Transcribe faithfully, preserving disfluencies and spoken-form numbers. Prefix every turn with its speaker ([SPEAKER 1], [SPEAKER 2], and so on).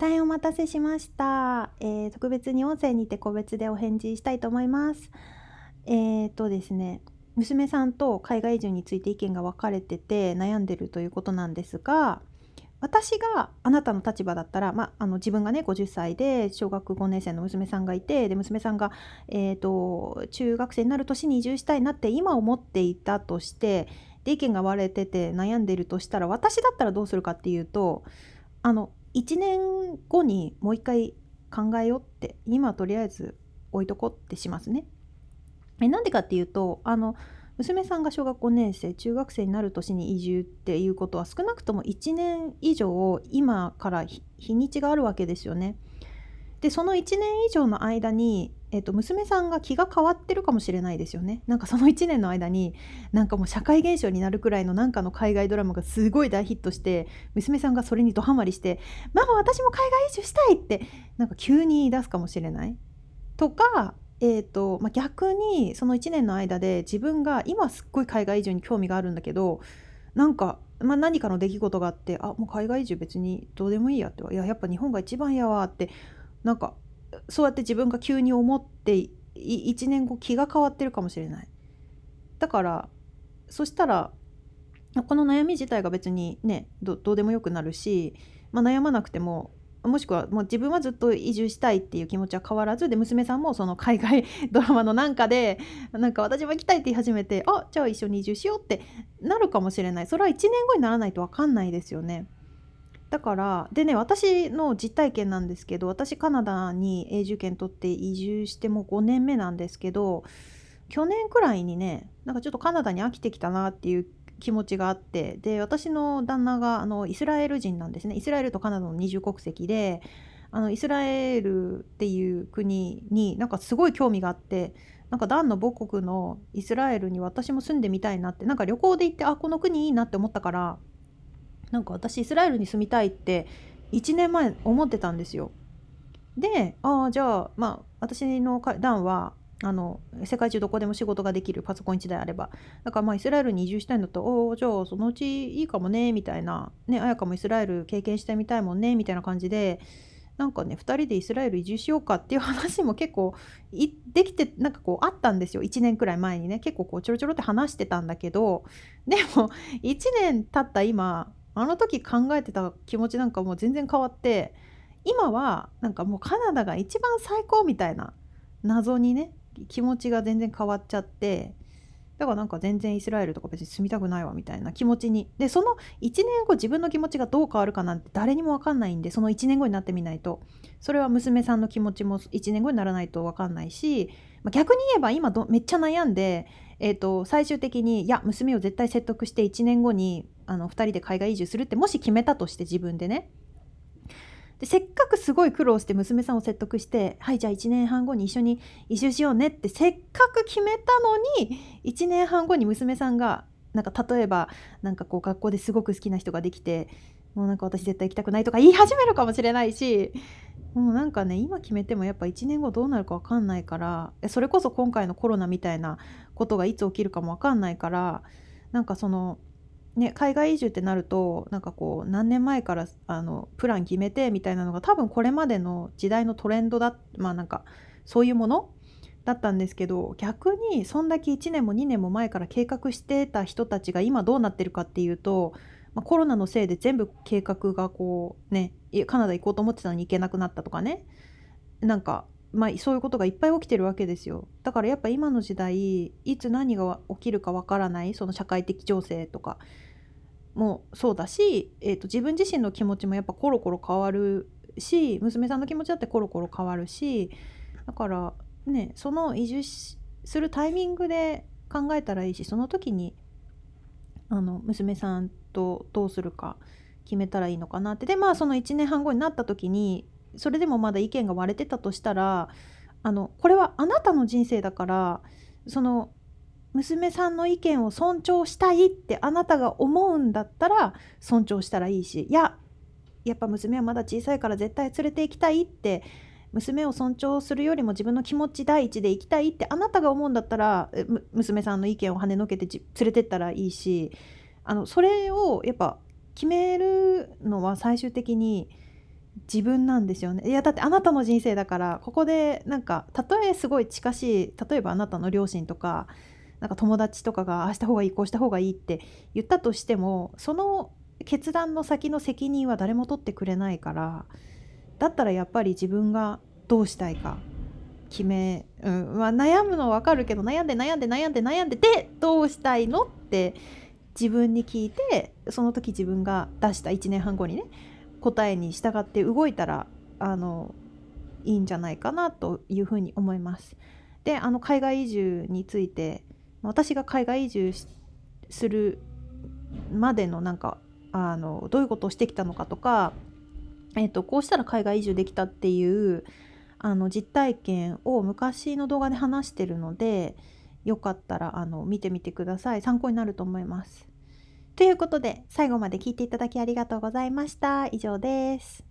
[SPEAKER 1] 大変お待たせしました。えー特別に音声にて個別でお返事したいと思います。えーとですね、娘さんと海外移住について意見が分かれてて悩んでるということなんですが、私があなたの立場だったら、まあ、あの自分がねごじゅっさいで小学ごねん生の娘さんがいて、で娘さんが、えーと中学生になる年に移住したいなって今思っていたとして、で意見が割れてて悩んでるとしたら、私だったらどうするかっていうと、あのいちねんごにもう一回考えようって、今とりあえず置いとこうってしますね。えなんでかっていうと、あの娘さんが小学ごねん生中学生になる年に移住っていうことは、少なくともいちねん以上今から日日にちがあるわけですよね。でそのいちねん以上の間に、えっと、娘さんが気が変わってるかもしれないですよね。なんかそのいちねんの間に、なんかもう社会現象になるくらいのなんかの海外ドラマがすごい大ヒットして、娘さんがそれにドハマりして、ママ私も海外移住したいってなんか急に言い出すかもしれないとか、えーとまあ、逆にそのいちねんの間で自分が今すっごい海外移住に興味があるんだけど、なんか、まあ、何かの出来事があって、あもう海外移住別にどうでもいいやって、いややっぱ日本が一番やわって、なんかそうやって自分が急に思っていいちねんご気が変わってるかもしれない。だからそしたらこの悩み自体が別にね ど, どうでもよくなるし、まあ、悩まなくても、もしくはもう自分はずっと移住したいっていう気持ちは変わらずで、娘さんもその海外ドラマのなんかでなんか私も行きたいって言い始めて、あじゃあ一緒に移住しようってなるかもしれない。それはいちねんごにならないと分かんないですよね。だからでね、私の実体験なんですけど、私カナダに永住権取って移住してもうごねんめなんですけど、去年くらいにね、なんかちょっとカナダに飽きてきたなっていう気持ちがあって、で私の旦那があのイスラエル人なんですね。イスラエルとカナダの二重国籍で、あのイスラエルっていう国になんかすごい興味があって、なんかダンの母国のイスラエルに私も住んでみたいなって、なんか旅行で行って、あこの国いいなって思ったから、なんか私イスラエルに住みたいっていちねんまえ思ってたんですよ。で、ああじゃあまあ私の段はあの世界中どこでも仕事ができるパソコンいちだいあれば、だからまあイスラエルに移住したいんだったら、おおじゃあそのうちいいかもねみたいなね、あやかもイスラエル経験してみたいもんねみたいな感じで、なんかねふたりでイスラエル移住しようかっていう話も結構いできて、なんかこうあったんですよ。いちねんくらい前にね、結構こうちょろちょろって話してたんだけど、でもいちねん経った今、あの時考えてた気持ちなんかもう全然変わって、今はなんかもうカナダが一番最高みたいな、謎にね気持ちが全然変わっちゃって、だからなんか全然イスラエルとか別に住みたくないわみたいな気持ちに。でそのいちねんご自分の気持ちがどう変わるかなんて誰にも分かんないんで、そのいちねんごになってみないと、それは娘さんの気持ちもいちねんごにならないと分かんないし、まあ、逆に言えば今どめっちゃ悩んで、えー、と最終的にいや娘を絶対説得していちねんごにあのふたりで海外移住するってもし決めたとして、自分でね、でせっかくすごい苦労して娘さんを説得して、はいじゃあいちねんはんごに一緒に移住しようねってせっかく決めたのに、いちねんはんごに娘さんがなんか例えばなんかこう学校ですごく好きな人ができて、もうなんか私絶対行きたくないとか言い始めるかもしれないし、もうなんかね今決めてもやっぱいちねんごどうなるか分かんないから、それこそ今回のコロナみたいなことがいつ起きるかも分かんないから、なんかそのね、海外移住ってなるとなんかこう何年前からあのプラン決めてみたいなのが多分これまでの時代のトレンドだ、まあなんかそういうものだったんですけど、逆にそんだけいちねんもにねんも前から計画してた人たちが今どうなってるかっていうと、まあ、コロナのせいで全部計画がこうね、カナダ行こうと思ってたのに行けなくなったとかね、なんかまあそういうことがいっぱい起きてるわけですよ。だからやっぱ今の時代いつ何が起きるかわからない、その社会的情勢とかもそうだし、えーと、自分自身の気持ちもやっぱコロコロ変わるし、娘さんの気持ちだってコロコロ変わるし、だからねその移住するタイミングで考えたらいいし、その時にあの娘さんとどうするか決めたらいいのかなって。でまあそのいちねんはんごになった時にそれでもまだ意見が割れてたとしたら、あのこれはあなたの人生だから、その娘さんの意見を尊重したいってあなたが思うんだったら尊重したらいいし、いややっぱ娘はまだ小さいから絶対連れて行きたいって、娘を尊重するよりも自分の気持ち第一で行きたいってあなたが思うんだったら、娘さんの意見を跳ねのけて連れてったらいいし、あのそれをやっぱ決めるのは最終的に自分なんですよね。いやだってあなたの人生だから、ここでなんかたとえすごい近しい、例えばあなたの両親とか、なんか友達とかがああした方がいい、こうした方がいいって言ったとしても、その決断の先の責任は誰も取ってくれないから、だったらやっぱり自分がどうしたいか決め、うん、まあ、悩むのはわかるけど、悩んで悩んで悩んで悩んででどうしたいのって自分に聞いて、その時自分が出したいちねんはんごにね、答えに従って動いたらあのいいんじゃないかなというふうに思います。で、あの海外移住について、私が海外移住するまでのなんかあのどういうことをしてきたのかとか、えーと、こうしたら海外移住できたっていうあの実体験を昔の動画で話してるので、よかったらあの見てみてください。参考になると思います。ということで、最後まで聞いていただきありがとうございました。以上です。